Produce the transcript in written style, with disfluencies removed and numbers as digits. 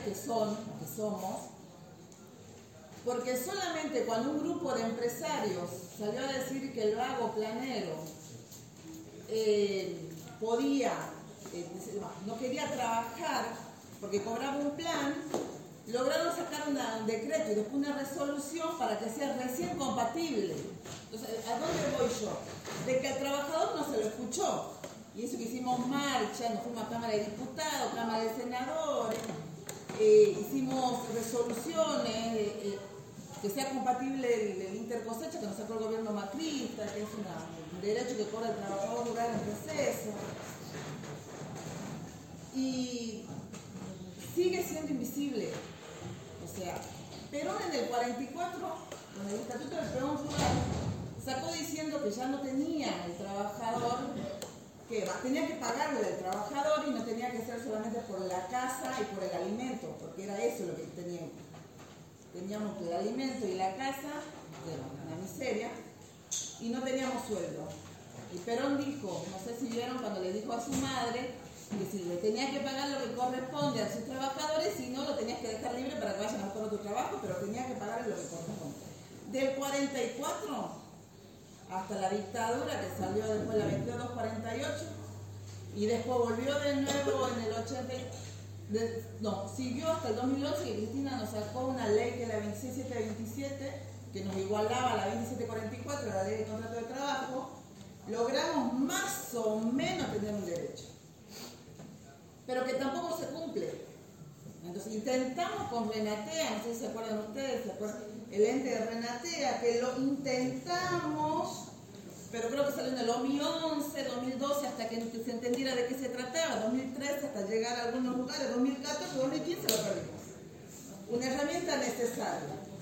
que somos, porque solamente cuando un grupo de empresarios salió a decir que el vago planero no quería trabajar porque cobraba un plan, lograron sacar un decreto y después una resolución para que sea recién compatible. Entonces, ¿a dónde voy yo? De que al trabajador no se lo escuchó. Y eso que hicimos marcha, nos fuimos a Cámara de Diputados, Cámara de Senadores, hicimos resoluciones, que sea compatible el intercosecha que nos sacó el gobierno macrista, que es un derecho que cobra el trabajador rural en receso. Y sigue siendo invisible. O sea, Perón en el 44, con el Estatuto del Peón Rural, sacó diciendo que ya no tenía el trabajador, que tenía que pagarle al trabajador y no tenía que ser solamente por la casa y por el alimento, porque era eso lo que teníamos. Teníamos el alimento y la casa, era una miseria, y no teníamos sueldo. Y Perón dijo, no sé si vieron cuando le dijo a su madre, que si le tenía que pagar lo que corresponde a sus trabajadores, si no, lo tenías que dejar libre para que vayan a buscar otro trabajo, pero tenía que pagarle lo que corresponde. Del 44 hasta la dictadura, que salió después la 2248, y después volvió de nuevo en el 80, siguió hasta el 2011, que Cristina nos sacó una ley que es la 26727, que nos igualaba a la 2744, la ley de contrato de trabajo. Logramos más o menos tener un derecho, pero que tampoco se cumple. Entonces intentamos con Renatea, no sé si se acuerdan ustedes, el ente de Renatea, que lo intentamos, pero creo que salió en el 2011, 2012, hasta que se entendiera de qué se trataba, 2013 hasta llegar a algunos lugares, 2014, 2015 lo perdimos. Una herramienta necesaria.